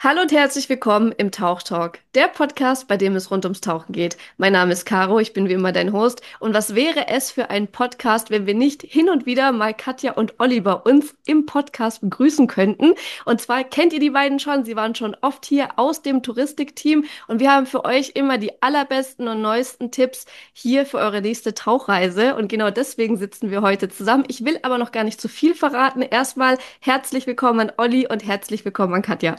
Hallo und herzlich willkommen im Tauchtalk, der Podcast, bei dem es rund ums Tauchen geht. Mein Name ist Caro, ich bin wie immer dein Host. Und was wäre es für ein Podcast, wenn wir nicht hin und wieder mal Katja und Olli bei uns im Podcast begrüßen könnten? Und zwar kennt ihr die beiden schon, sie waren schon oft hier aus dem Touristikteam und wir haben für euch immer die allerbesten und neuesten Tipps hier für eure nächste Tauchreise. Und genau deswegen sitzen wir heute zusammen. Ich will aber noch gar nicht zu viel verraten. Erstmal herzlich willkommen an Olli und herzlich willkommen an Katja.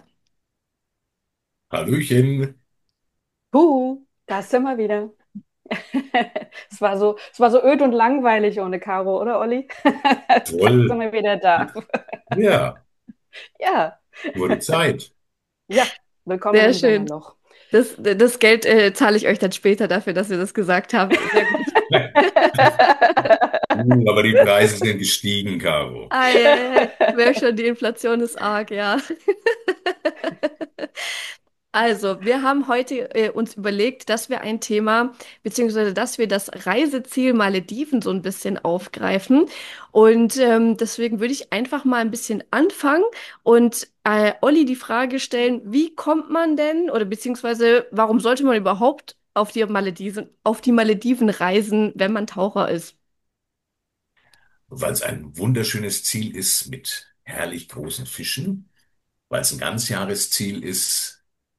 Hallöchen. Da sind wir wieder. Es war so öd und langweilig ohne Caro, oder Olli? Jetzt sind Toll. wir wieder da. Ja, Ja, wurde Zeit. ja, willkommen Sehr im schön. Sommerloch. Das Geld zahle ich euch dann später dafür, dass ihr das gesagt habt. Sehr gut. Aber die Preise sind gestiegen, Caro. Ei, ei, ei. Merk schon, die Inflation ist arg, ja. Also, wir haben heute uns überlegt, dass wir ein Thema, beziehungsweise dass wir das Reiseziel Malediven so ein bisschen aufgreifen. Und deswegen würde ich einfach mal ein bisschen anfangen und Olli die Frage stellen, wie kommt man denn, oder beziehungsweise warum sollte man überhaupt auf die Malediven reisen, wenn man Taucher ist? Weil es ein wunderschönes Ziel ist mit herrlich großen Fischen, weil es ein Ganzjahresziel ist,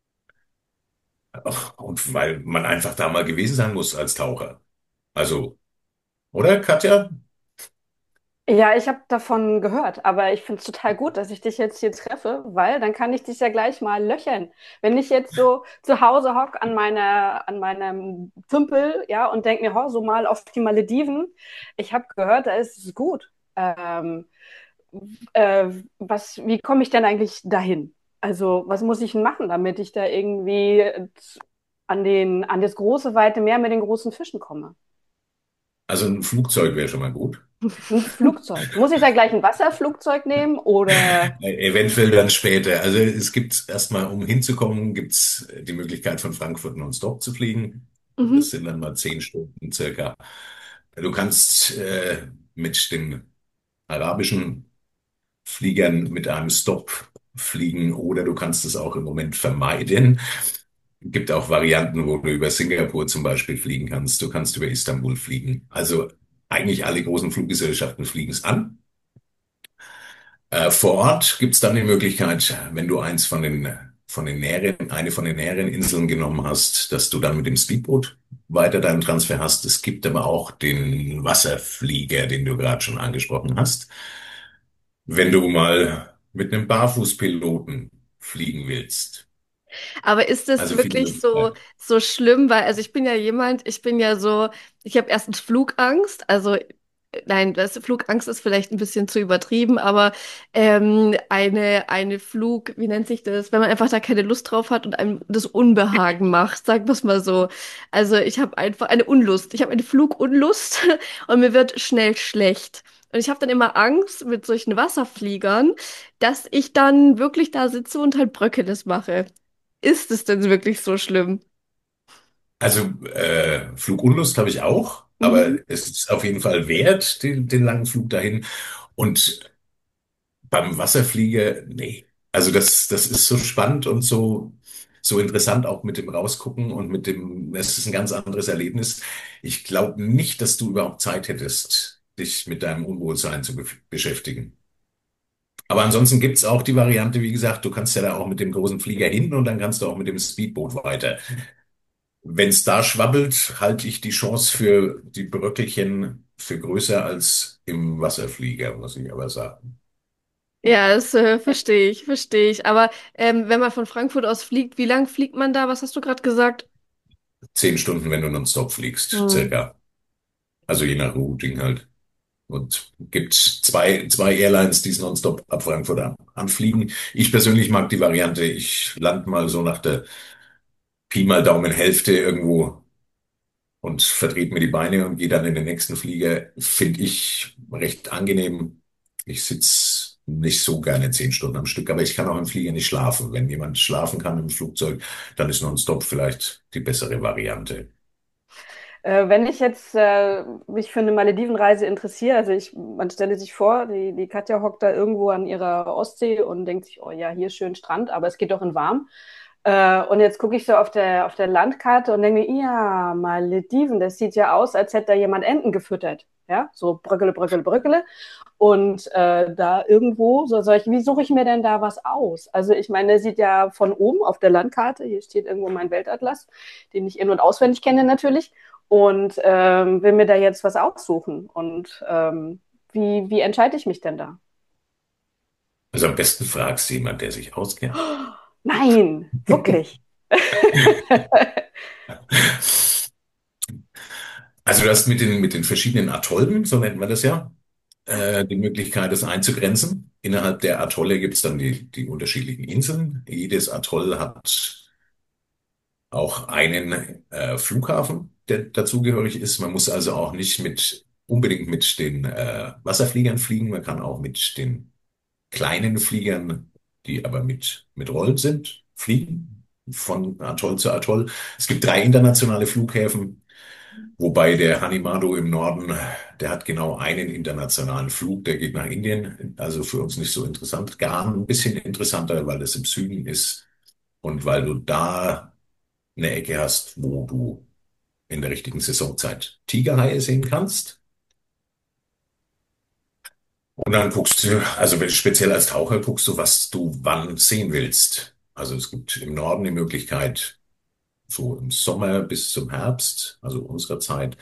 und weil man einfach da mal gewesen sein muss als Taucher. Also, oder, Katja? Ja, ich habe davon gehört, aber ich finde es total gut, dass ich dich jetzt hier treffe, weil dann kann ich dich ja gleich mal löchern. Wenn ich jetzt so zu Hause hock an meinem Tümpel, ja, und denke mir, so mal auf die Malediven, ich habe gehört, da ist es gut. Wie komme ich denn eigentlich dahin? Also, was muss ich denn machen, damit ich da irgendwie an das große, weite Meer mit den großen Fischen komme? Also ein Flugzeug wäre schon mal gut. Ein Flugzeug. Muss ich da gleich ein Wasserflugzeug nehmen oder? Eventuell dann später. Also es gibt erstmal, um hinzukommen, gibt's die Möglichkeit von Frankfurt nonstop zu fliegen. Das Mhm. sind dann mal 10 Stunden circa. Du kannst mit den arabischen Fliegern mit einem Stop fliegen oder du kannst es auch im Moment vermeiden. Gibt auch Varianten, wo du über Singapur zum Beispiel fliegen kannst. Du kannst über Istanbul fliegen. Also eigentlich alle großen Fluggesellschaften fliegen es an. Vor Ort gibt's dann die Möglichkeit, wenn du eine von den näheren Inseln genommen hast, dass du dann mit dem Speedboot weiter deinen Transfer hast. Es gibt aber auch den Wasserflieger, den du gerade schon angesprochen hast. Wenn du mal mit einem Barfußpiloten fliegen willst. Aber ist das Also viele wirklich so, Möglichkeiten. so schlimm? Weil, also ich bin ja jemand, ich bin ja so, ich habe erstens Flugangst, also nein, das Flugangst ist vielleicht ein bisschen zu übertrieben, aber eine Flug, wie nennt sich das, wenn man einfach da keine Lust drauf hat und einem das Unbehagen macht, sagen wir es mal so. Also ich habe einfach eine Unlust, ich habe eine Flugunlust und mir wird schnell schlecht. Und ich habe dann immer Angst mit solchen Wasserfliegern, dass ich dann wirklich da sitze und halt Bröckeles mache. Ist es denn wirklich so schlimm? Also Flugunlust habe ich auch, Mhm. aber es ist auf jeden Fall wert, den langen Flug dahin. Und beim Wasserflieger, nee. Also das ist so spannend und so interessant auch mit dem Rausgucken und mit dem, es ist ein ganz anderes Erlebnis. Ich glaube nicht, dass du überhaupt Zeit hättest, dich mit deinem Unwohlsein zu beschäftigen. Aber ansonsten gibt's auch die Variante, wie gesagt, du kannst ja da auch mit dem großen Flieger hin und dann kannst du auch mit dem Speedboot weiter. Wenn's da schwabbelt, halte ich die Chance für die Bröckelchen für größer als im Wasserflieger, muss ich aber sagen. Ja, das verstehe ich, verstehe ich. Aber wenn man von Frankfurt aus fliegt, wie lang fliegt man da? Was hast du gerade gesagt? 10 Stunden, wenn du nonstop fliegst, Hm. circa. Also je nach Routing halt. Und gibt zwei Airlines, die es nonstop ab Frankfurt anfliegen. Ich persönlich mag die Variante, ich land mal so nach der Pi mal Daumen Hälfte irgendwo und verdreht mir die Beine und gehe dann in den nächsten Flieger. Finde ich recht angenehm. Ich sitz nicht so gerne 10 Stunden am Stück, aber ich kann auch im Flieger nicht schlafen. Wenn jemand schlafen kann im Flugzeug, dann ist nonstop vielleicht die bessere Variante. Wenn ich jetzt mich für eine Maledivenreise interessiere, man stelle sich vor, die Katja hockt da irgendwo an ihrer Ostsee und denkt sich, oh ja, hier schön Strand, aber es geht doch in warm. Und jetzt gucke ich so auf der Landkarte und denke mir, ja, Malediven, das sieht ja aus, als hätte da jemand Enten gefüttert. Ja, so bröckele, bröckele, bröckele. Und da irgendwo, wie suche ich mir denn da was aus? Also ich meine, der sieht ja von oben auf der Landkarte, hier steht irgendwo mein Weltatlas, den ich in- und auswendig kenne natürlich, und will mir da jetzt was aussuchen. Und wie entscheide ich mich denn da? Also am besten fragst du jemand, der sich auskennt. Nein, wirklich. Also du hast mit den verschiedenen Atollen, so nennt man das ja, die Möglichkeit, das einzugrenzen. Innerhalb der Atolle gibt es dann die unterschiedlichen Inseln. Jedes Atoll hat auch einen Flughafen, der dazugehörig ist. Man muss also auch nicht unbedingt mit den Wasserfliegern fliegen. Man kann auch mit den kleinen Fliegern, die aber mit Rollen sind, fliegen. Von Atoll zu Atoll. Es gibt drei internationale Flughäfen. Wobei der Hanimado im Norden, der hat genau einen internationalen Flug, der geht nach Indien. Also für uns nicht so interessant. Gar ein bisschen interessanter, weil das im Süden ist und weil du da eine Ecke hast, wo du in der richtigen Saisonzeit Tigerhaie sehen kannst. Und dann guckst du, also speziell als Taucher guckst du, was du wann sehen willst. Also es gibt im Norden die Möglichkeit, so im Sommer bis zum Herbst, also unserer Zeit,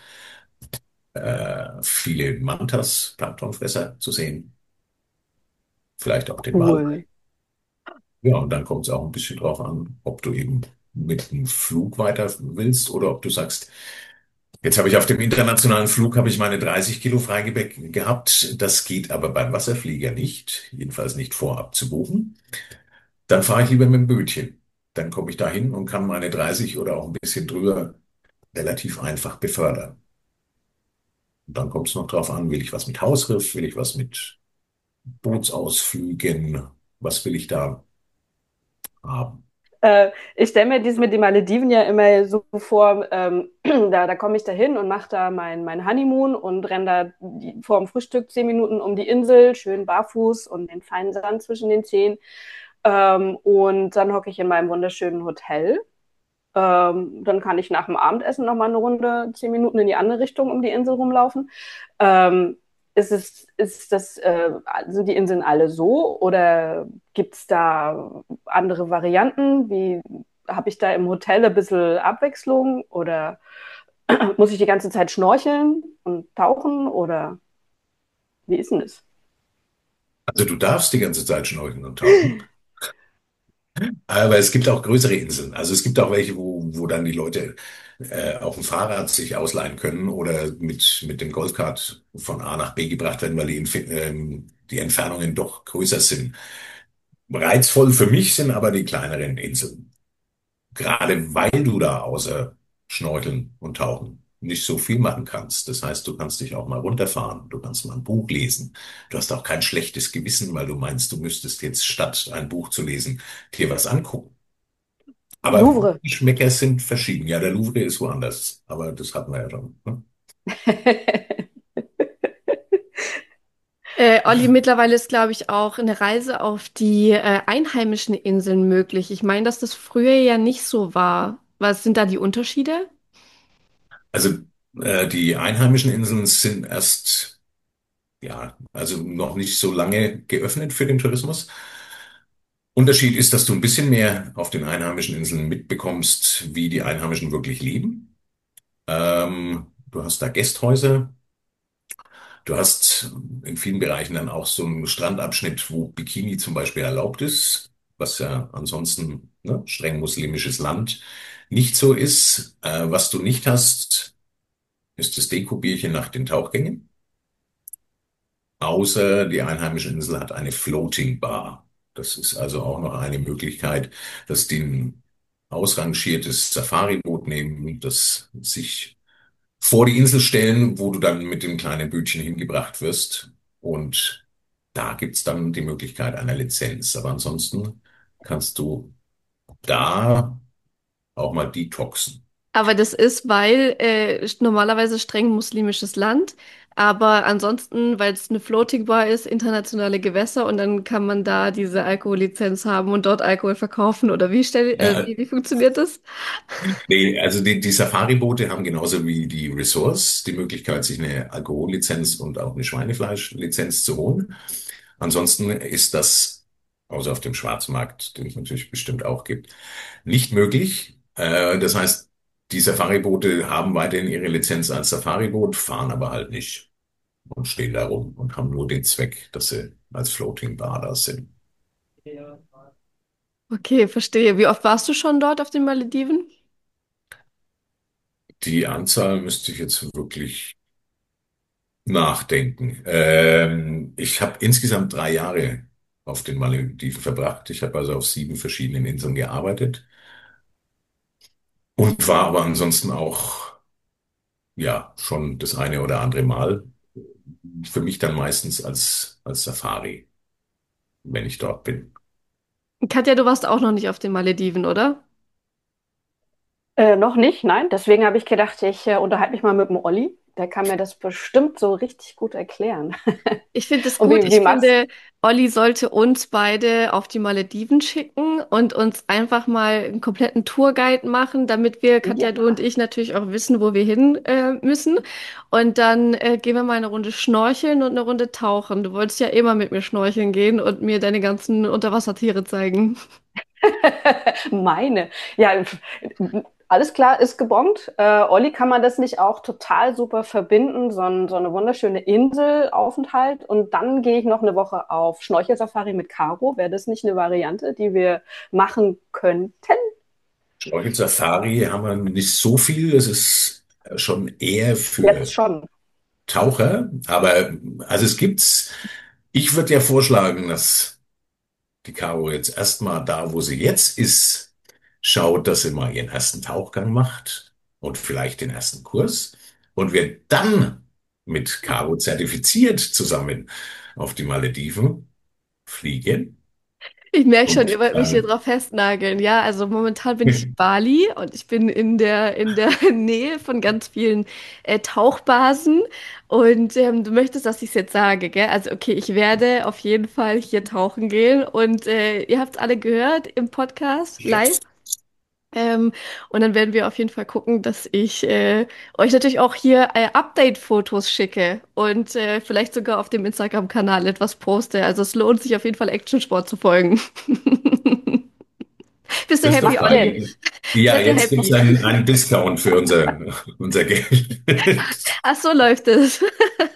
viele Mantas, Planktonfresser zu sehen, vielleicht auch den Wal. Cool. Ja, und dann kommt es auch ein bisschen drauf an, ob du eben mit dem Flug weiter willst oder ob du sagst, jetzt habe ich auf dem internationalen Flug habe ich meine 30 Kilo Freigepäck gehabt. Das geht aber beim Wasserflieger nicht, jedenfalls nicht vorab zu buchen. Dann fahre ich lieber mit dem Bötchen. Dann komme ich dahin und kann meine 30 oder auch ein bisschen drüber relativ einfach befördern. Und dann kommt es noch drauf an, will ich was mit Hausriff, will ich was mit Bootsausflügen, was will ich da haben? Ich stelle mir dies mit den Malediven ja immer so vor, da komme ich da hin und mache da mein Honeymoon und renne vor dem Frühstück 10 Minuten um die Insel, schön barfuß und den feinen Sand zwischen den Zehen. Und dann hocke ich in meinem wunderschönen Hotel. Dann kann ich nach dem Abendessen noch mal eine Runde 10 Minuten in die andere Richtung um die Insel rumlaufen. Ähm, sind die Inseln alle so oder gibt es da andere Varianten? Wie habe ich da im Hotel ein bisschen Abwechslung oder muss ich die ganze Zeit schnorcheln und tauchen oder wie ist denn das? Also du darfst die ganze Zeit schnorcheln und tauchen, aber es gibt auch größere Inseln. Also es gibt auch welche, wo dann die Leute auf dem Fahrrad sich ausleihen können oder mit dem Golfkart von A nach B gebracht werden, weil die Entfernungen doch größer sind. Reizvoll für mich sind aber die kleineren Inseln. Gerade weil du da außer Schnorcheln und Tauchen nicht so viel machen kannst. Das heißt, du kannst dich auch mal runterfahren, du kannst mal ein Buch lesen. Du hast auch kein schlechtes Gewissen, weil du meinst, du müsstest jetzt statt ein Buch zu lesen, dir was angucken. Aber Louvre. die Geschmäcker sind verschieden. Ja, der Louvre ist woanders, aber das hatten wir ja schon. Ne? Olli, mittlerweile ist, glaube ich, auch eine Reise auf die einheimischen Inseln möglich. Ich meine, dass das früher ja nicht so war. Was sind da die Unterschiede? Also die einheimischen Inseln sind erst, ja, also noch nicht so lange geöffnet für den Tourismus. Unterschied ist, dass du ein bisschen mehr auf den einheimischen Inseln mitbekommst, wie die Einheimischen wirklich leben. Du hast da Gästhäuser. Du hast in vielen Bereichen dann auch so einen Strandabschnitt, wo Bikini zum Beispiel erlaubt ist, was ja ansonsten, ne, streng muslimisches Land nicht so ist. Was du nicht hast, ist das Dekobierchen nach den Tauchgängen. Außer die einheimische Insel hat eine Floating Bar. Das ist also auch noch eine Möglichkeit, dass die ein ausrangiertes Safari-Boot nehmen, das sich vor die Insel stellen, wo du dann mit dem kleinen Bötchen hingebracht wirst. Und da gibt's dann die Möglichkeit einer Lizenz. Aber ansonsten kannst du da auch mal detoxen. Aber das ist, weil normalerweise streng muslimisches Land, aber ansonsten, weil es eine Floating Bar ist, internationale Gewässer und dann kann man da diese Alkohollizenz haben und dort Alkohol verkaufen oder Ja, wie funktioniert das? nee, also die Safari-Boote haben genauso wie die Resorts die Möglichkeit, sich eine Alkohollizenz und auch eine Schweinefleischlizenz zu holen. Ansonsten ist das, außer auf dem Schwarzmarkt, den es natürlich bestimmt auch gibt, nicht möglich. Das heißt, die Safari-Boote haben weiterhin ihre Lizenz als Safari-Boot, fahren aber halt nicht und stehen da rum und haben nur den Zweck, dass sie als Floating Bar da sind. Okay, verstehe. Wie oft warst du schon dort auf den Malediven? Die Anzahl müsste ich jetzt wirklich nachdenken. Ich habe insgesamt 3 Jahre auf den Malediven verbracht. Ich habe also auf 7 verschiedenen Inseln gearbeitet und war aber ansonsten auch, ja, schon das eine oder andere Mal. Für mich dann meistens als Safari, wenn ich dort bin. Katja, du warst auch noch nicht auf den Malediven, oder? Noch nicht, nein. Deswegen habe ich gedacht, ich unterhalte mich mal mit dem Olli. Der kann mir das bestimmt so richtig gut erklären. Ich finde es Und gut. wie Ich machst finde, Olli sollte uns beide auf die Malediven schicken und uns einfach mal einen kompletten Tourguide machen, damit wir, ja. Katja, du und ich, natürlich auch wissen, wo wir hin müssen. Und dann gehen wir mal eine Runde schnorcheln und eine Runde tauchen. Du wolltest ja immer mit mir schnorcheln gehen und mir deine ganzen Unterwassertiere zeigen. Meine. Ja, alles klar, ist gebongt. Olli, kann man das nicht auch total super verbinden? So eine wunderschöne Inselaufenthalt und dann gehe ich noch eine Woche auf Schnorchelsafari mit Caro. Wäre das nicht eine Variante, die wir machen könnten? Schnorchel Safari haben wir nicht so viel. Das ist schon eher Jetzt für schon. Taucher. Aber also es gibt's. Ich würde ja vorschlagen, dass die Caro jetzt erstmal da, wo sie jetzt ist, schaut, dass sie mal ihren ersten Tauchgang macht und vielleicht den ersten Kurs. Und wir dann mit Caro zertifiziert zusammen auf die Malediven fliegen. Ich merke schon, ihr Und wollt mich hier dann, drauf festnageln. Ja, also momentan bin ich in Bali und ich bin in der Nähe von ganz vielen Tauchbasen. Und du möchtest, dass ich es jetzt sage, gell? Also, okay, ich werde auf jeden Fall hier tauchen gehen. Und ihr habt es alle gehört im Podcast live. Ähm, und dann werden wir auf jeden Fall gucken, dass ich euch natürlich auch hier Update-Fotos schicke und vielleicht sogar auf dem Instagram-Kanal etwas poste. Also es lohnt sich auf jeden Fall, Actionsport zu folgen. Bist du das ist doch happy, Macht Olli? Sinn. fein. Ja, Seid ihr jetzt gibt's happy? einen Discount für unser Geld. Ach, so läuft es.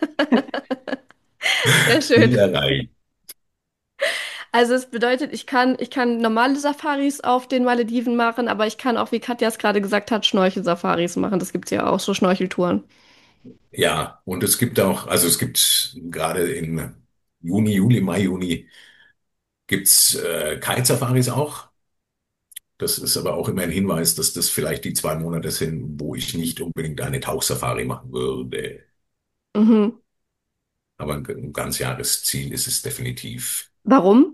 Sehr schön. Spielerei. Also es bedeutet, ich kann normale Safaris auf den Malediven machen, aber ich kann auch, wie Katja es gerade gesagt hat, Schnorchel-Safaris machen. Das gibt's ja auch, so Schnorcheltouren. Ja, und es gibt auch, also es gibt gerade in Juni, Juli, Mai, Juni gibt's Kite-Safaris auch. Das ist aber auch immer ein Hinweis, dass das vielleicht die 2 Monate sind, wo ich nicht unbedingt eine Tauchsafari machen würde. Mhm. Aber ein Ganzjahresziel ist es definitiv. Warum?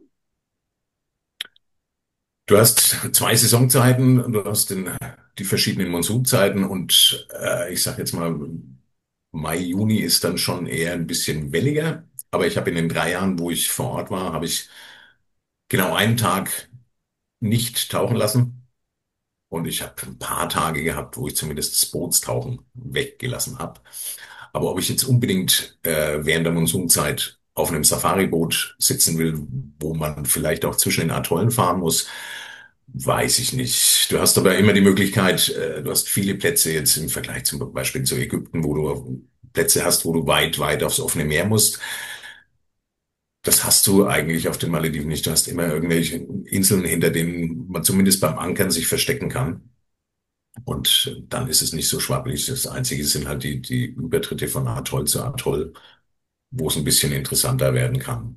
Du hast 2 Saisonzeiten, du hast die verschiedenen Monsunzeiten und ich sag jetzt mal, Mai, Juni ist dann schon eher ein bisschen welliger. Aber ich habe in den 3 Jahren, wo ich vor Ort war, habe ich genau einen Tag nicht tauchen lassen. Und ich habe ein paar Tage gehabt, wo ich zumindest das Bootstauchen weggelassen habe. Aber ob ich jetzt unbedingt während der Monsunzeit auf einem Safari-Boot sitzen will, wo man vielleicht auch zwischen den Atollen fahren muss, weiß ich nicht. Du hast aber immer die Möglichkeit, du hast viele Plätze jetzt im Vergleich zum Beispiel zu Ägypten, wo du Plätze hast, wo du weit, weit aufs offene Meer musst. Das hast du eigentlich auf den Malediven nicht. Du hast immer irgendwelche Inseln, hinter denen man zumindest beim Ankern sich verstecken kann. Und dann ist es nicht so schwabbelig. Das Einzige sind halt die Übertritte von Atoll zu Atoll, wo es ein bisschen interessanter werden kann.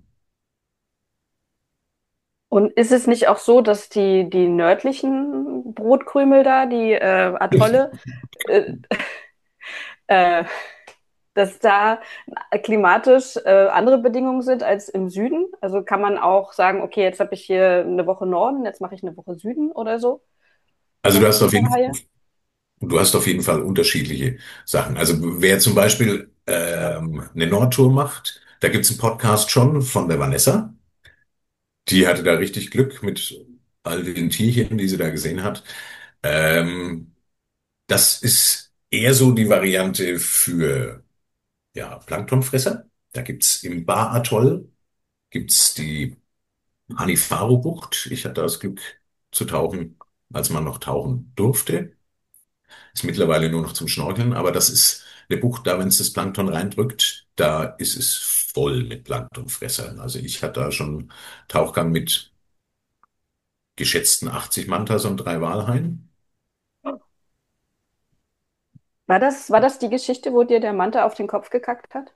Und ist es nicht auch so, dass die nördlichen Brotkrümel da, die Atolle, äh, äh, dass da klimatisch andere Bedingungen sind als im Süden? Also kann man auch sagen, okay, jetzt habe ich hier eine Woche Norden, jetzt mache ich eine Woche Süden oder so Also du von, hast auf von jeden, Haie? Und du hast auf jeden Fall unterschiedliche Sachen. Also wer zum Beispiel eine Nordtour macht, da gibt's einen Podcast schon von der Vanessa. Die hatte da richtig Glück mit all den Tierchen, die sie da gesehen hat. Ähm, Das ist eher so die Variante für ja, Planktonfresser. Da gibt's im Bar-Atoll gibt's die Hanifaro-Bucht. Ich hatte das Glück zu tauchen, als man noch tauchen durfte. Ist mittlerweile nur noch zum Schnorcheln, aber das ist eine Bucht, da wenn es das Plankton reindrückt, da ist es voll mit Planktonfressern. Also ich hatte da schon Tauchgang mit geschätzten 80 Mantas und 3 Walhaien. War das die Geschichte, wo dir der Manta auf den Kopf gekackt hat?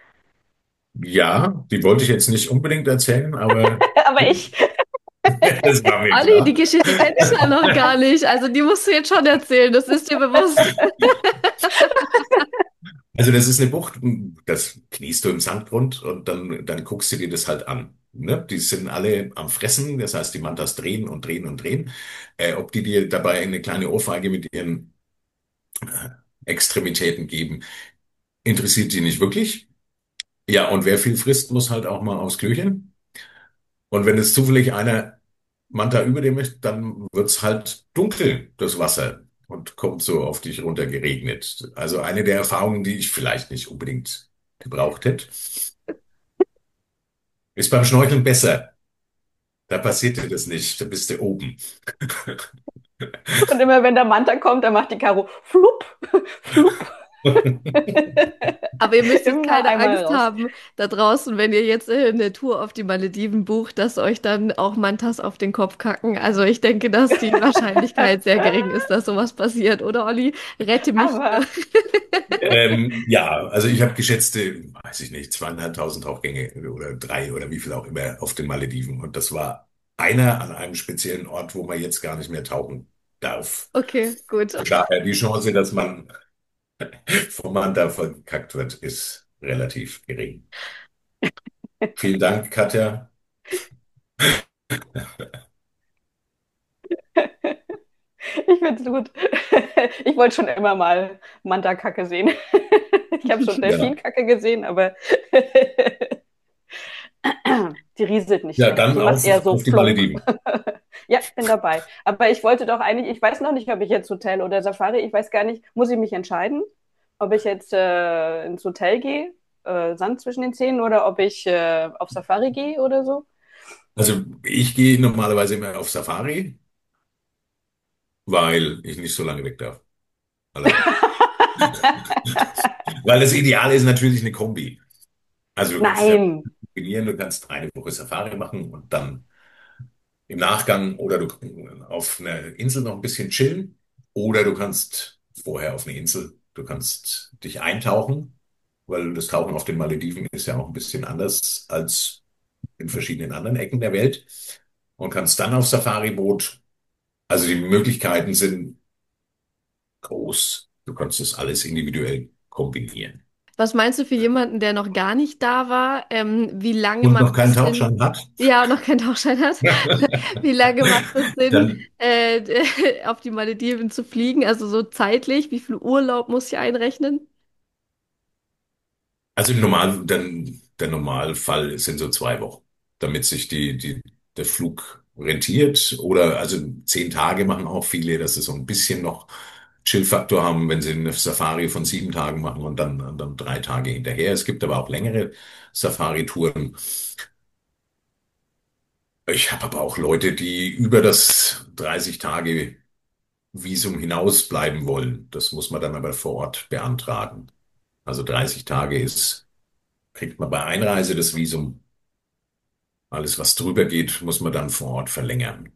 Ja, die wollte ich jetzt nicht unbedingt erzählen, aber Aber ich. das war mir Olli, die klar. Geschichte kenne ich ja noch gar nicht. Also die musst du jetzt schon erzählen, das ist dir bewusst. Also das ist eine Bucht, das kniest du im Sandgrund und dann guckst du dir das halt an. Ne? Die sind alle am Fressen, das heißt, die Mantas drehen und drehen und drehen. Ob die dir dabei eine kleine Ohrfeige mit ihren Extremitäten geben, interessiert die nicht wirklich. Ja, und wer viel frisst, muss halt auch mal aufs Klöchen. Und wenn es zufällig einer Manta über dem ist, dann wird's halt dunkel, das Wasser, und kommt so auf dich runter geregnet. Also eine der Erfahrungen, die ich vielleicht nicht unbedingt gebraucht hätte. Ist beim Schnorcheln besser. Da passiert dir das nicht. Da bist du oben. Und immer wenn der Manta kommt, dann macht die Caro flupp, flupp. Aber ihr müsst jetzt Immer keine einmal Angst raus. haben da draußen, wenn ihr jetzt eine Tour auf die Malediven bucht, dass euch dann auch Mantas auf den Kopf kacken. Also ich denke, dass die Wahrscheinlichkeit sehr gering ist, dass sowas passiert. Oder Olli, rette mich hier. Aber, Ja, also ich habe geschätzte, weiß ich nicht, 2.500 Tauchgänge oder 3 oder wie viel auch immer auf den Malediven. Und das war einer an einem speziellen Ort, wo man jetzt gar nicht mehr tauchen darf. Okay, gut. Von daher die Chance, dass man vom Manta verkackt wird, ist relativ gering. Vielen Dank, Katja. ich finde es gut. Ich wollte schon immer mal Manta-Kacke sehen. Ich habe schon Ja, Delfinkacke gesehen, aber die rieselt nicht ja, mehr. dann Die macht eher so auf die plump. Malediven. Ja, bin dabei. Aber ich wollte doch eigentlich, ich weiß noch nicht, ob ich jetzt Hotel oder Safari, ich weiß gar nicht, muss ich mich entscheiden, ob ich jetzt ins Hotel gehe, Sand zwischen den Zähnen, oder ob ich auf Safari gehe oder so. Also ich gehe normalerweise immer auf Safari, weil ich nicht so lange weg darf. Allerdings. Weil das Ideale ist natürlich eine Kombi. Also du kannst es ja Nein. kombinieren, du kannst eine Woche Safari machen und dann im Nachgang oder du auf einer Insel noch ein bisschen chillen oder du kannst vorher auf eine Insel, du kannst dich eintauchen, weil das Tauchen auf den Malediven ist ja auch ein bisschen anders als in verschiedenen anderen Ecken der Welt und kannst dann auf Safari-Boot. Also die Möglichkeiten sind groß. Du kannst das alles individuell kombinieren. Was meinst du für jemanden, der noch gar nicht da war, wie lange Und noch macht keinen es Sinn? Tauchschein hat, Ja, und noch keinen Tauchschein hat. Wie lange macht es Sinn, dann auf die Malediven zu fliegen? Also so zeitlich, wie viel Urlaub muss ich einrechnen? Also im Normal, dann, der Normalfall sind so 2 Wochen, damit sich der Flug rentiert. Oder also 10 Tage machen auch viele, dass sie so ein bisschen noch Chill-Faktor haben, wenn sie eine Safari von 7 Tagen machen und dann 3 Tage hinterher. Es gibt aber auch längere Safari-Touren. Ich habe aber auch Leute, die über das 30 Tage Visum hinaus bleiben wollen. Das muss man dann aber vor Ort beantragen. Also 30 Tage kriegt man bei Einreise das Visum. Alles, was drüber geht, muss man dann vor Ort verlängern.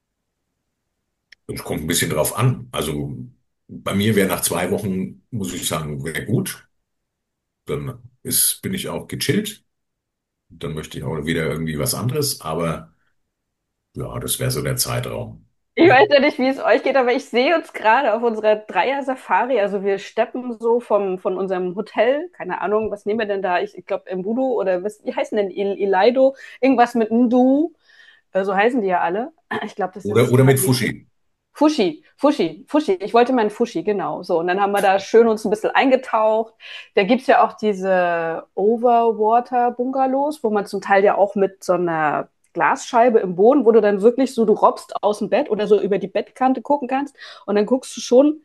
Es kommt ein bisschen drauf an. Also bei mir wäre nach 2 Wochen, muss ich sagen, wäre gut. Bin ich auch gechillt. Dann möchte ich auch wieder irgendwie was anderes. Aber ja, das wäre so der Zeitraum. Ich weiß ja nicht, wie es euch geht, aber ich sehe uns gerade auf unserer Dreier-Safari. Also wir steppen so von unserem Hotel, keine Ahnung, was nehmen wir denn da? Ich glaube Mbudu oder wie heißen denn Ilaido? Irgendwas mit Ndu, so heißen die ja alle. Ich glaube, das sind Oder die mit Malediven. Fushi. Fushi. Ich wollte meinen Fushi, genau. So, und dann haben wir da schön uns ein bisschen eingetaucht. Da gibt's ja auch diese Overwater-Bungalows, wo man zum Teil ja auch mit so einer Glasscheibe im Boden, wo du dann wirklich so, du robbst aus dem Bett oder so über die Bettkante gucken kannst. Und dann guckst du schon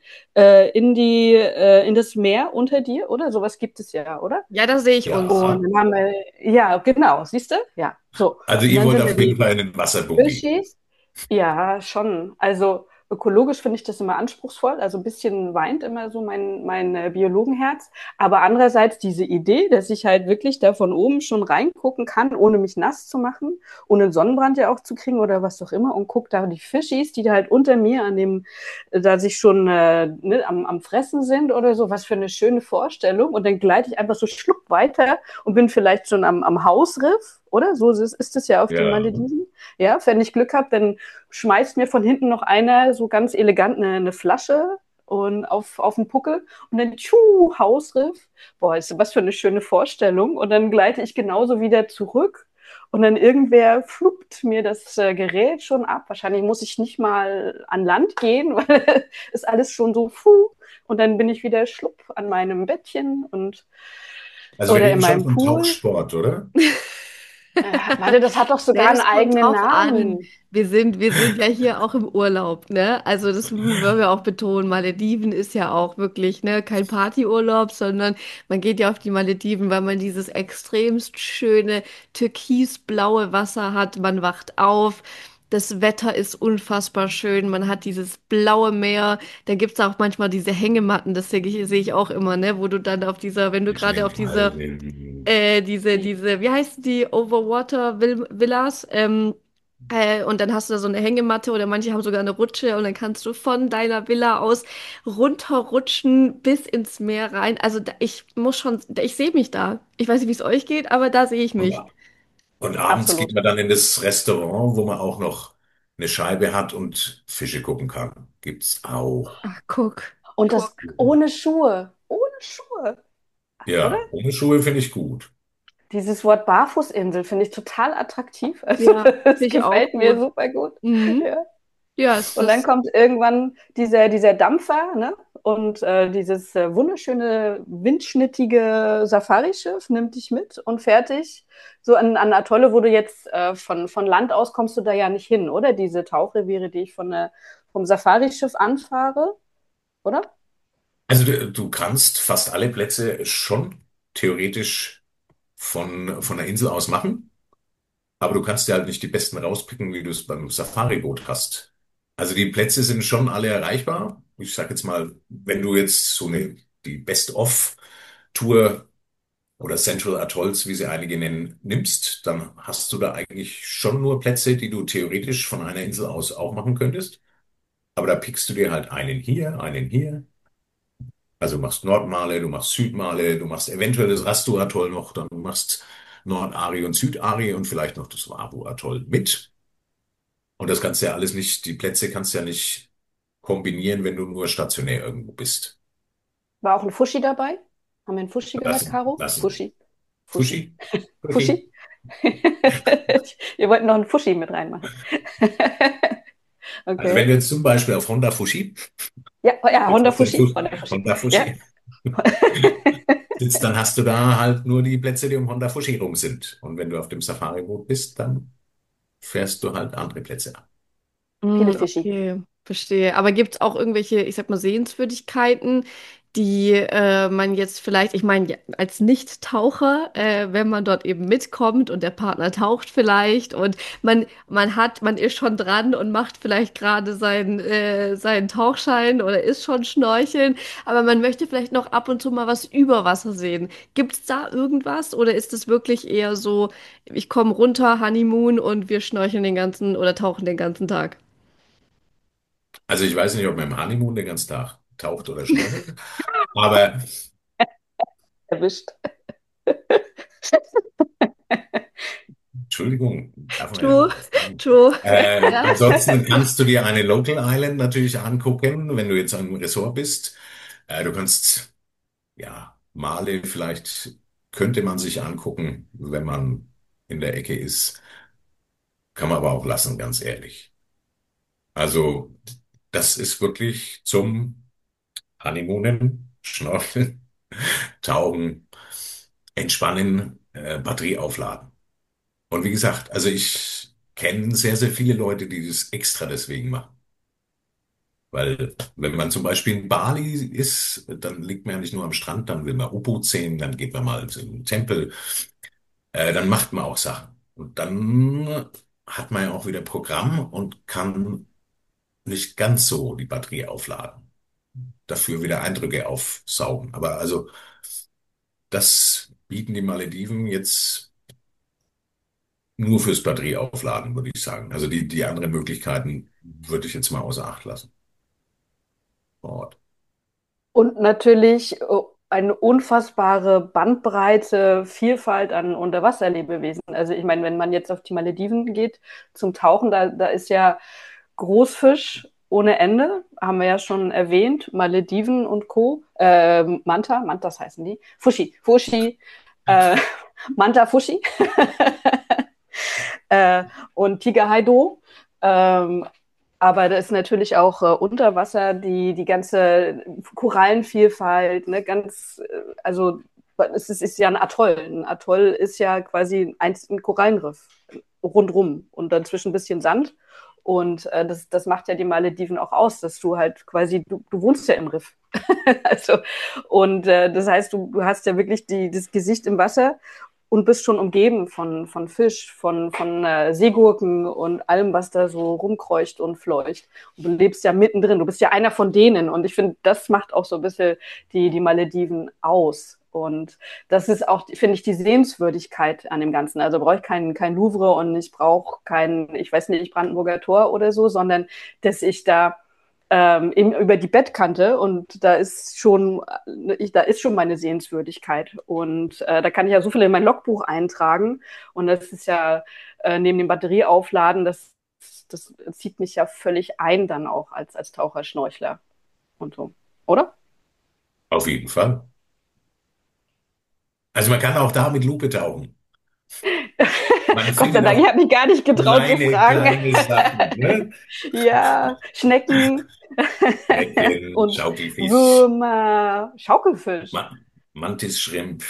in das Meer unter dir, oder? Sowas gibt es ja, oder? Ja, da sehe ich uns. Und Ja, dann haben wir, ja, genau, siehst du? Ja, so. also Und ihr dann wollt sind wir auf jeden die Fall in den Wasserbuggy. Fischis. Ja, schon. Also ökologisch finde ich das immer anspruchsvoll. Also ein bisschen weint immer so mein Biologenherz. Aber andererseits diese Idee, dass ich halt wirklich da von oben schon reingucken kann, ohne mich nass zu machen, ohne einen Sonnenbrand ja auch zu kriegen oder was auch immer und guck da die Fischis, die da halt unter mir an dem, da sich schon ne, am Fressen sind oder so. Was für eine schöne Vorstellung. Und dann gleite ich einfach so schluck weiter und bin vielleicht schon am Hausriff, oder? So ist es ja auf den Ja, Malediven. Ja, wenn ich Glück habe, dann schmeißt mir von hinten noch einer so ganz elegant eine Flasche und auf den Puckel und dann Hausriff. Boah, ist was für eine schöne Vorstellung. Und dann gleite ich genauso wieder zurück und dann irgendwer fluppt mir das Gerät schon ab. Wahrscheinlich muss ich nicht mal an Land gehen, weil ist alles schon so und dann bin ich wieder schlupp an meinem Bettchen und also wir oder in reden schon meinem vom Pool. Tauchsport, oder? Warte, das hat doch sogar einen Es kommt eigenen drauf an. Namen. Wir sind ja hier auch im Urlaub, ne? Also das wollen wir auch betonen. Malediven ist ja auch wirklich, ne, kein Partyurlaub, sondern man geht ja auf die Malediven, weil man dieses extremst schöne türkisblaue Wasser hat. Man wacht auf. Das Wetter ist unfassbar schön. Man hat dieses blaue Meer. Da gibt's auch manchmal diese Hängematten, das sehe ich auch immer, ne? Wo du dann auf dieser, wenn du Ich gerade auf denke mal, dieser wie heißen die, Villas? Und dann hast du da so eine Hängematte oder manche haben sogar eine Rutsche und dann kannst du von deiner Villa aus runterrutschen bis ins Meer rein. Also ich muss schon, ich sehe mich da. Ich weiß nicht, wie es euch geht, aber da sehe ich und, mich. und abends geht Absolut. man dann in das Restaurant, wo man auch noch eine Scheibe hat und Fische gucken kann. Gibt's auch. Ach, guck, Und das guck. ohne Schuhe. Ohne Schuhe, oder? Ja, ohne Schuhe finde ich gut. Dieses Wort Barfußinsel finde ich total attraktiv. Also Ja, das finde ich auch gefällt mir gut. super gut. Mhm. Ja. Ja, es Und dann ist. kommt irgendwann dieser Dampfer, ne? Und dieses wunderschöne, windschnittige Safarischiff nimmt dich mit und fertig. So an Atolle, wo du jetzt von Land aus kommst du da ja nicht hin, oder? Diese Tauchreviere, die ich vom Safarischiff anfahre, oder? Also du kannst fast alle Plätze schon theoretisch von der Insel aus machen, aber du kannst dir halt nicht die besten rauspicken, wie du es beim Safari-Boot hast. Also die Plätze sind schon alle erreichbar. Ich sag jetzt mal, wenn du jetzt die Best-of-Tour oder Central Atolls, wie sie einige nennen, nimmst, dann hast du da eigentlich schon nur Plätze, die du theoretisch von einer Insel aus auch machen könntest. Aber da pickst du dir halt einen hier, einen hier. Also du machst Nordmale, du machst Südmale, du machst eventuell das Rastu-Atoll noch, dann du machst Nordari und Südari und vielleicht noch das Vabu-Atoll mit. Und das kannst du ja alles nicht, die Plätze kannst du ja nicht kombinieren, wenn du nur stationär irgendwo bist. War auch ein Fuschi dabei? Haben wir einen Fuschi gehört, Lassen, Caro? lassen. Fuschi. Fuschi. Fuschi? Fuschi? Fuschi? Wir wollten noch einen Fuschi mit reinmachen. Also wenn Okay. du jetzt zum Beispiel auf Honda Fushi, Ja, ja, jetzt Honda auf den Fuschi. Honda Fuschi. Honda Ja. Fushi sitzt, dann hast du da halt nur die Plätze, die um Honda Fushi rum sind. Und wenn du auf dem Safari-Boot bist, dann fährst du halt andere Plätze an. Viele Fischi. Okay, verstehe. Aber gibt es auch irgendwelche, ich sag mal, Sehenswürdigkeiten, die man jetzt vielleicht, ich meine, ja, als Nicht-Taucher, wenn man dort eben mitkommt und der Partner taucht vielleicht und man ist schon dran und macht vielleicht gerade seinen Tauchschein oder ist schon schnorcheln, aber man möchte vielleicht noch ab und zu mal was über Wasser sehen. Gibt es da irgendwas oder ist es wirklich eher so, ich komme runter, Honeymoon und wir schnorcheln den ganzen oder tauchen den ganzen Tag? Also ich weiß nicht, ob man im Honeymoon den ganzen Tag taucht oder schnorchelt, aber Erwischt. Entschuldigung, darf man ja True, sowas sagen. true. Ja. Ansonsten kannst du dir eine Local Island natürlich angucken, wenn du jetzt am Resort bist. Du kannst, ja, Male vielleicht könnte man sich angucken, wenn man in der Ecke ist. Kann man aber auch lassen, ganz ehrlich. Also das ist wirklich zum Honeymoonen, Schnorcheln, Tauchen, Entspannen, Batterie aufladen. Und wie gesagt, also ich kenne sehr, sehr viele Leute, die das extra deswegen machen. Weil wenn man zum Beispiel in Bali ist, dann liegt man ja nicht nur am Strand, dann will man U-Boot sehen, dann geht man mal in den Tempel, dann macht man auch Sachen. Und dann hat man ja auch wieder Programm und kann nicht ganz so die Batterie aufladen. Dafür wieder Eindrücke aufsaugen. Aber also das bieten die Malediven jetzt nur fürs Batterieaufladen, würde ich sagen. Also die anderen Möglichkeiten würde ich jetzt mal außer Acht lassen. Vor Ort. Und natürlich eine unfassbare Bandbreite, Vielfalt an Unterwasserlebewesen. Also ich meine, wenn man jetzt auf die Malediven geht zum Tauchen, da ist ja Großfisch ohne Ende, haben wir ja schon erwähnt, Malediven und Co. Mantas heißen die. Fushi, äh, Manta Fushi äh, und Tigerhaido. Ähm, aber da ist natürlich auch unter Wasser die ganze Korallenvielfalt, ne, also ist ja ein Atoll. Ein Atoll ist ja quasi ein Korallenriff rundrum und dazwischen ein bisschen Sand. Und das macht ja die Malediven auch aus, dass du halt quasi, du wohnst ja im Riff. Also, und das heißt, du hast ja wirklich das Gesicht im Wasser und bist schon umgeben von Fisch, von Seegurken und allem, was da so rumkreucht und fleucht. Und du lebst ja mittendrin, du bist ja einer von denen. Und ich finde, das macht auch so ein bisschen die Malediven aus. Und das ist auch, finde ich, die Sehenswürdigkeit an dem Ganzen. Also brauche ich kein Louvre und ich brauche kein, ich weiß nicht, Brandenburger Tor oder so, sondern dass ich da eben über die Bettkante und da ist schon meine Sehenswürdigkeit und da kann ich ja so viel in mein Logbuch eintragen und das ist ja neben dem Batterieaufladen, das zieht mich ja völlig ein dann auch als Taucher, Schnorchler und so, oder? Auf jeden Fall. Also man kann auch da mit Lupe tauchen. Man Gott sei findet Dank, ich auch habe mich gar nicht getraut zu kleine, fragen. kleine Sachen, ne? Ja, Schnecken Reckchen, und Schaukelfisch, Würmer, Schaukelfisch. Mantisshrimp.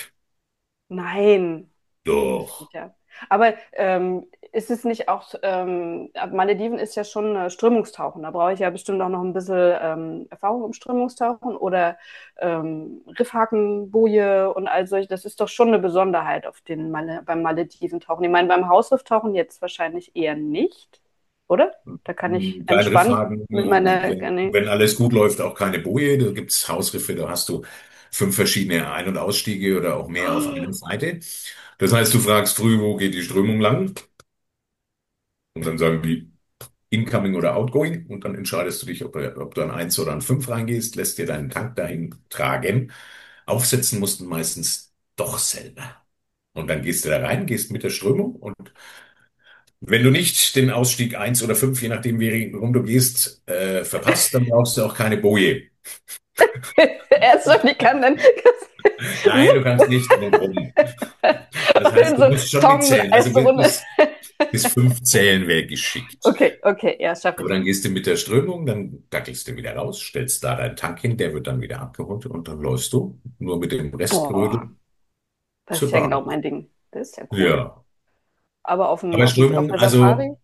Nein, nicht Doch. sicher. Aber ist es nicht auch, Malediven ist ja schon Strömungstauchen. Da brauche ich ja bestimmt auch noch ein bisschen Erfahrung im Strömungstauchen oder Riffhakenboje und all solche. Das ist doch schon eine Besonderheit auf beim Malediventauchen. Ich meine, beim Hausrifftauchen jetzt wahrscheinlich eher nicht, oder? Da kann ich Kein entspannt Riffhaken, mit meiner, nee. wenn alles gut läuft, auch keine Boje. Da gibt's Hausriffe, da hast du 5 verschiedene Ein- und Ausstiege oder auch mehr auf einer Seite. Das heißt, du fragst früh, wo geht die Strömung lang? Und dann sagen die Incoming oder Outgoing. Und dann entscheidest du dich, ob du an 1 oder an 5 reingehst, lässt dir deinen Tank dahin tragen. Aufsetzen mussten meistens doch selber. Und dann gehst du da rein, gehst mit der Strömung und wenn du nicht den Ausstieg 1 oder 5, je nachdem, wie rum du gehst, verpasst, dann brauchst du auch keine Boje. Erst so, die kann dann Nein, du kannst nicht rum. Das heißt, du so musst schon Tong, mitzählen. Also erste Runde. bis 5 zählen wäre geschickt. Okay, ja, schaffe Aber ich. dann gehst du mit der Strömung, dann dackelst du wieder raus, stellst da deinen Tank hin, der wird dann wieder abgeholt und dann läufst du nur mit dem Boah, Restgrödel das zur ist ja genau Bahn. mein Ding. Das ist ja cool. Ja. Aber Aber auf Strömung, der also Safari?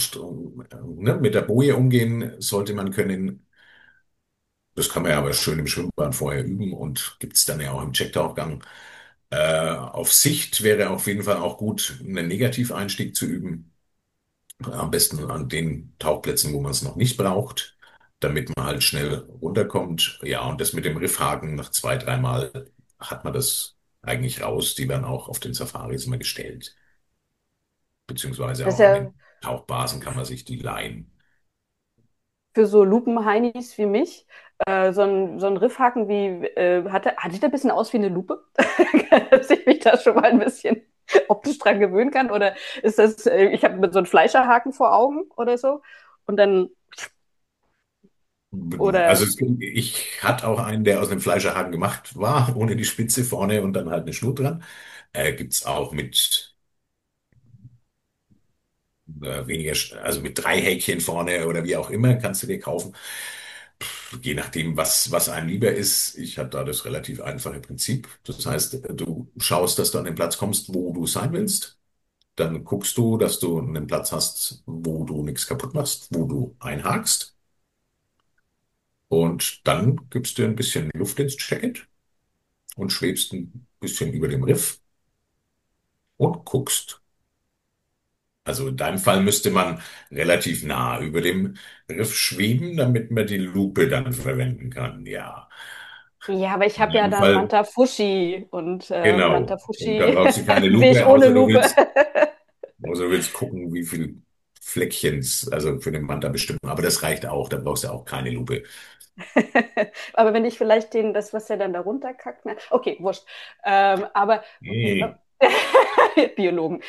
Ne, mit der Boje umgehen sollte man können. Das kann man ja aber schön im Schwimmbad vorher üben und gibt's dann ja auch im Checktauchgang. Auf Sicht wäre auf jeden Fall auch gut, einen Negativeinstieg zu üben. Am besten an den Tauchplätzen, wo man es noch nicht braucht, damit man halt schnell runterkommt. Ja, und das mit dem Riffhaken nach 2, 3 Mal hat man das eigentlich raus. Die werden auch auf den Safaris immer gestellt. Beziehungsweise Das ist auch an ja den Tauchbasen kann man sich die leihen. für so Lupenheinis wie mich so ein Riffhaken wie, sieht der ein bisschen aus wie eine Lupe? Dass ich mich da schon mal ein bisschen optisch dran gewöhnen kann? Oder ist das, ich habe mit so einem Fleischerhaken vor Augen oder so? Und dann, Also oder, ich hatte auch einen, der aus einem Fleischerhaken gemacht war, ohne die Spitze vorne und dann halt eine Schnur dran. Gibt's auch mit weniger, also mit 3 Häkchen vorne oder wie auch immer, kannst du dir kaufen. Je nachdem, was einem lieber ist. Ich habe da das relativ einfache Prinzip. Das heißt, du schaust, dass du an den Platz kommst, wo du sein willst. Dann guckst du, dass du einen Platz hast, wo du nichts kaputt machst, wo du einhakst. Und dann gibst du ein bisschen Luft ins Jacket und schwebst ein bisschen über dem Riff und guckst. Also in deinem Fall müsste man relativ nah über dem Riff schweben, damit man die Lupe dann verwenden kann. Ja. Ja, aber ich In habe ja deinem dann Fall, Manta Fushi und Manta genau. Und da Fushi brauchst du keine will ich Lupe, ohne Lupe. außer du willst gucken, wie viel Fleckchen, also für den Manta bestimmen. Aber das reicht auch, da brauchst du auch keine Lupe. Aber wenn ich vielleicht das, was er dann da runterkackt, ne? Okay, wurscht. Aber Nee. Biologen.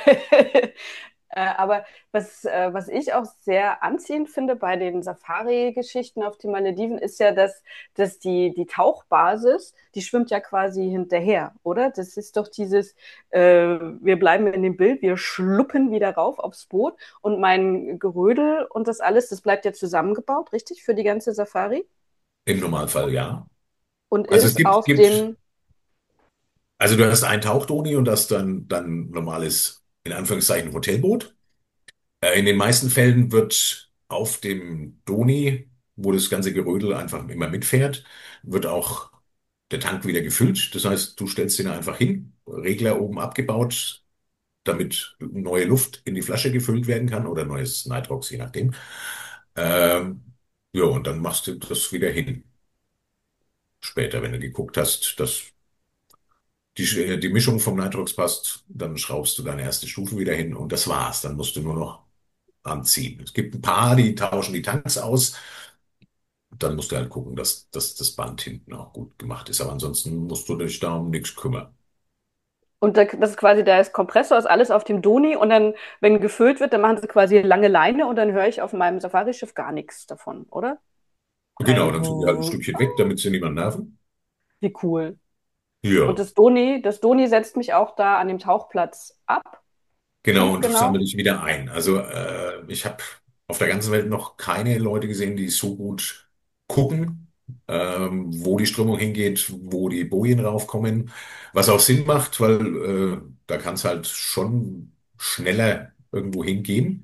Aber was ich auch sehr anziehend finde bei den Safari-Geschichten auf den Malediven, ist ja, dass die Tauchbasis, die schwimmt ja quasi hinterher, oder? Das ist doch wir bleiben in dem Bild, wir schluppen wieder rauf aufs Boot und mein Gerödel und das alles, das bleibt ja zusammengebaut, richtig, für die ganze Safari? Im Normalfall ja. Und Also es ist gibt, auf gibt, dem, also du hast ein Tauchdoni und das dann normales, in Anführungszeichen, Hotelboot. In den meisten Fällen wird auf dem Doni, wo das ganze Gerödel einfach immer mitfährt, wird auch der Tank wieder gefüllt. Das heißt, du stellst den einfach hin, Regler oben abgebaut, damit neue Luft in die Flasche gefüllt werden kann oder neues Nitrox, je nachdem. Ähm, ja, und dann machst du das wieder hin. Später, wenn du geguckt hast, dass die Mischung vom Nitrox passt, dann schraubst du deine erste Stufe wieder hin und das war's. Dann musst du nur noch anziehen. Es gibt ein paar, die tauschen die Tanks aus. Dann musst du halt gucken, dass das Band hinten auch gut gemacht ist. Aber ansonsten musst du dich da um nichts kümmern. und das ist quasi, da ist Kompressor, ist alles auf dem Doni und dann, wenn gefüllt wird, dann machen sie quasi lange Leine und dann höre ich auf meinem Safari-Schiff gar nichts davon, oder? Genau, Kein dann tun die halt ein Wuh. Stückchen weg, damit sie niemanden nerven. Wie cool. Und Ja, das Doni setzt mich auch da an dem Tauchplatz ab, genau, und punktgenau. sammle dich wieder ein. Also ich habe auf der ganzen Welt noch keine Leute gesehen, die so gut gucken, wo die Strömung hingeht, wo die Bojen raufkommen. Was auch Sinn macht, weil da kann es halt schon schneller irgendwo hingehen.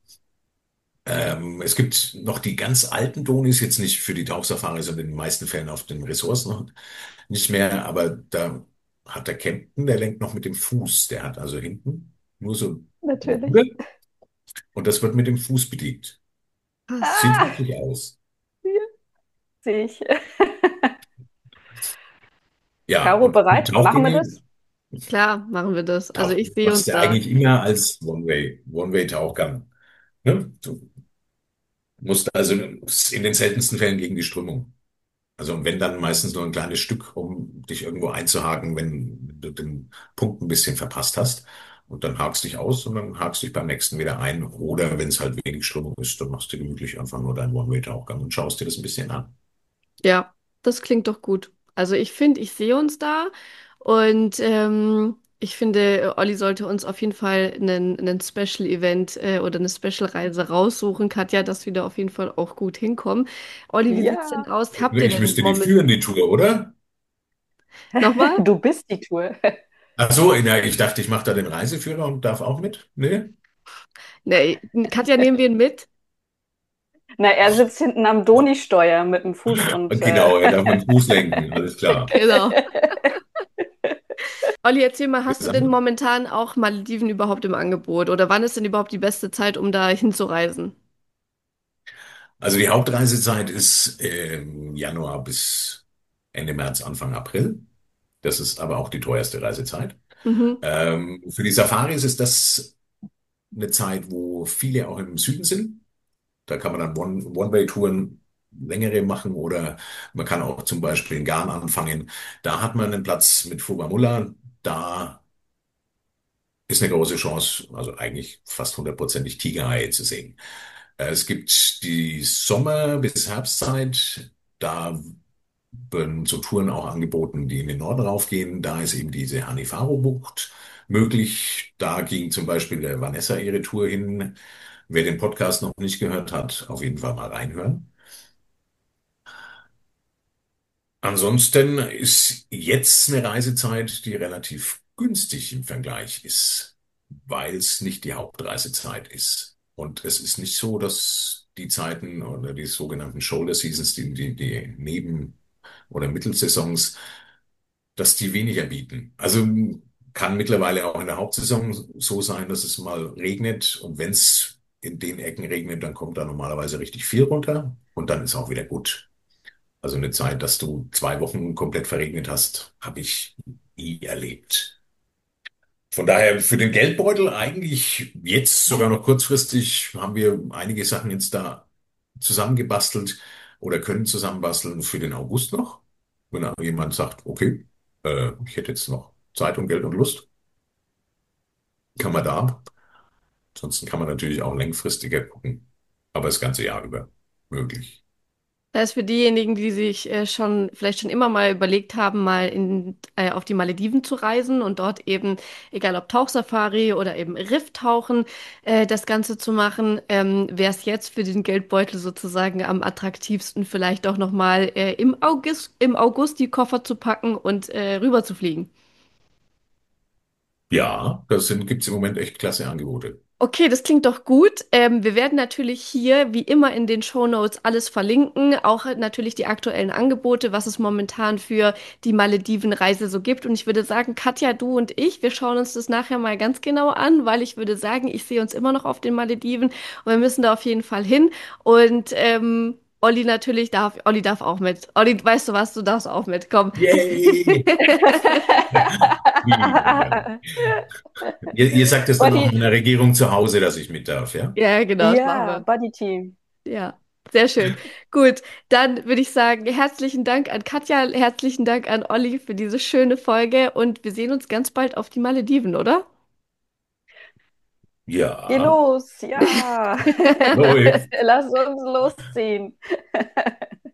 Es gibt noch die ganz alten Donis, jetzt nicht für die Tauchsafari, sondern in den meisten Fällen auf den Ressorts noch nicht mehr, aber da hat der Captain, der lenkt noch mit dem Fuß. Der hat also hinten nur so ein Natürlich. Ruder und das wird mit dem Fuß bedient. Krass. Sieht Ah, wirklich aus. hier sehe ich. Ja, Caro, und bereit? Machen wir das? Klar, machen wir das. Also ich Tauchgänge sehe machst uns du da. eigentlich immer als One-Way-Tauchgang. Ne? Du musst also in den seltensten Fällen gegen die Strömung. Also und wenn dann meistens nur ein kleines Stück, um dich irgendwo einzuhaken, wenn du den Punkt ein bisschen verpasst hast. Und dann hakst dich aus und dann hakst dich beim nächsten wieder ein. Oder wenn es halt wenig Strömung ist, dann machst du gemütlich einfach nur deinen One-Way-Tauchgang und schaust dir das ein bisschen an. Ja, das klingt doch gut. Also ich finde, ich sehe uns da und ich finde, Olli sollte uns auf jeden Fall einen Special-Event oder eine Special-Reise raussuchen. Katja, dass wir da auf jeden Fall auch gut hinkommen. Olli, wie sieht's denn Ja. aus? Habt ihr Ich denn müsste die Moment führen, die Tour, oder? nochmal? Du bist die Tour. Ach so, na, ich dachte, ich mache da den Reiseführer und darf auch mit. Nee? Nee, Katja, nehmen wir ihn mit? Na, er sitzt hinten am Doni-Steuer mit dem Fuß und Genau, er darf mit dem Fuß lenken, alles klar. Genau. Olli, erzähl mal, hast du denn Zusammen. momentan auch Malediven überhaupt im Angebot? Oder wann ist denn überhaupt die beste Zeit, um da hinzureisen? Also die Hauptreisezeit ist Januar bis Ende März, Anfang April. Das ist aber auch die teuerste Reisezeit. Mhm. Für die Safaris ist das eine Zeit, wo viele auch im Süden sind. Da kann man dann One-Way-Touren längere machen oder man kann auch zum Beispiel in Garn anfangen. Da hat man einen Platz mit Fubamulla. Da ist eine große Chance, also eigentlich fast hundertprozentig Tigerhaie zu sehen. Es gibt die Sommer- bis Herbstzeit. Da werden so Touren auch angeboten, die in den Norden raufgehen. Da ist eben diese Hanifaro-Bucht möglich. Da ging zum Beispiel der Vanessa ihre Tour hin. Wer den Podcast noch nicht gehört hat, auf jeden Fall mal reinhören. Ansonsten ist jetzt eine Reisezeit, die relativ günstig im Vergleich ist, weil es nicht die Hauptreisezeit ist. Und es ist nicht so, dass die Zeiten oder die sogenannten Shoulder Seasons, die Neben- oder Mittelsaisons, dass die weniger bieten. Also kann mittlerweile auch in der Hauptsaison so sein, dass es mal regnet, und wenn es in den Ecken regnet, dann kommt da normalerweise richtig viel runter und dann ist auch wieder gut. Also eine Zeit, dass du 2 Wochen komplett verregnet hast, habe ich nie erlebt. Von daher für den Geldbeutel eigentlich jetzt sogar noch kurzfristig haben wir einige Sachen jetzt da zusammengebastelt oder können zusammenbasteln für den August noch. Wenn da jemand sagt, okay, ich hätte jetzt noch Zeit und Geld und Lust, kann man da. Ansonsten kann man natürlich auch längfristiger gucken, aber das ganze Jahr über möglich. Das heißt, für diejenigen, die sich vielleicht schon immer mal überlegt haben, auf die Malediven zu reisen und dort eben, egal ob Tauchsafari oder eben Rifftauchen, das Ganze zu machen, wäre es jetzt für den Geldbeutel sozusagen am attraktivsten, vielleicht auch nochmal im August die Koffer zu packen und rüber zu fliegen. Ja, gibt's im Moment echt klasse Angebote. Okay, das klingt doch gut. Wir werden natürlich hier, wie immer in den Shownotes, alles verlinken. Auch natürlich die aktuellen Angebote, was es momentan für die Maledivenreise so gibt. Und ich würde sagen, Katja, du und ich, wir schauen uns das nachher mal ganz genau an, weil ich würde sagen, ich sehe uns immer noch auf den Malediven und wir müssen da auf jeden Fall hin. Und Olli darf auch mit. Olli, weißt du was, du darfst auch mit. Komm. Yay! Vielen Dank. Ihr sagt es dann auch Buddy, meiner Regierung zu Hause, dass ich mit darf, ja? Ja, genau, das machen ja, wir. Buddy Team. Ja, sehr schön. Gut, dann würde ich sagen, herzlichen Dank an Katja, herzlichen Dank an Olli für diese schöne Folge und wir sehen uns ganz bald auf die Malediven, oder? Geh Ja, los, ja. läuft. Lass uns losziehen.